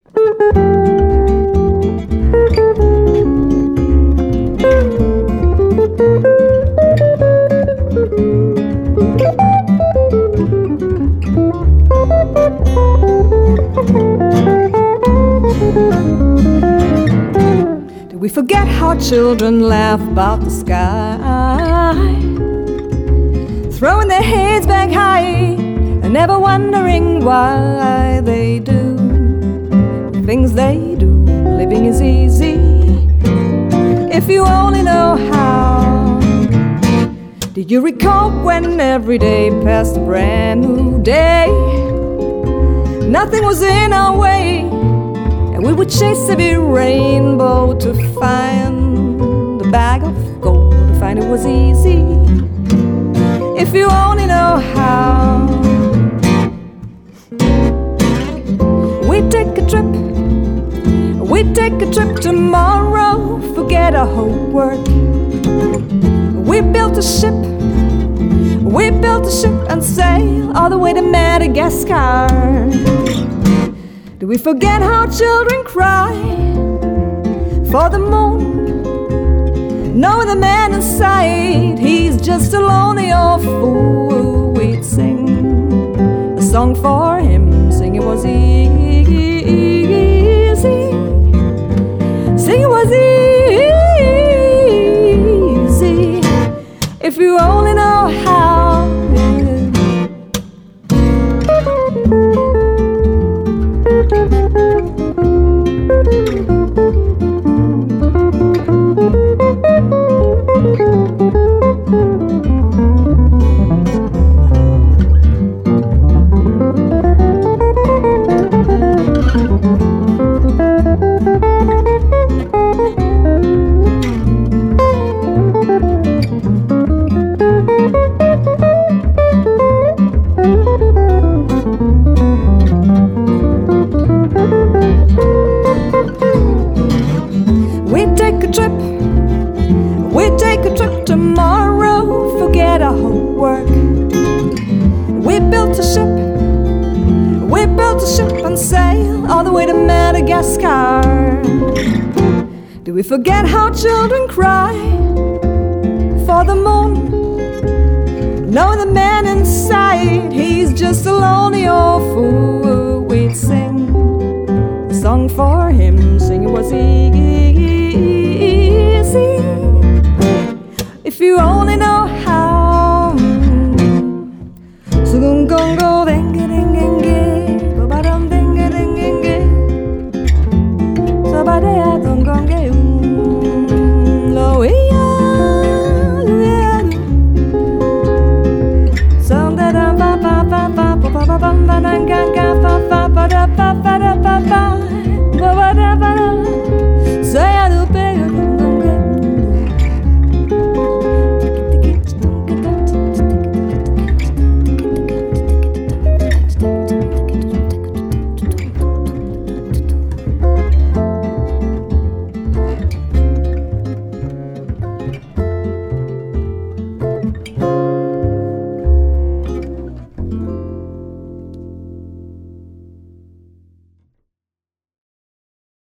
Did we forget how children laugh about the sky, throwing their heads back high and never wondering why they do the things they do? Living is easy if you only know how. Did you recall when every day passed a brand new day? Nothing was in our way, and we would chase every rainbow to find the bag of gold. To find it was easy if you only know how. We'd take a trip tomorrow, forget our whole work. We built a ship and sail all the way to Madagascar. Do we forget how children cry for the moon, knowing the man inside, he's just a lonely old fool? We'd sing a song for him, sing it was easy, sing it was easy if you only know how. We'd take a trip tomorrow, forget our whole work. We built a ship and sail all the way to Madagascar. Do we forget how children cry for the moon, knowing the man inside, he's just a lonely old fool? We'd sing a song for him, sing it was easy if you only know how. So gong gong gong.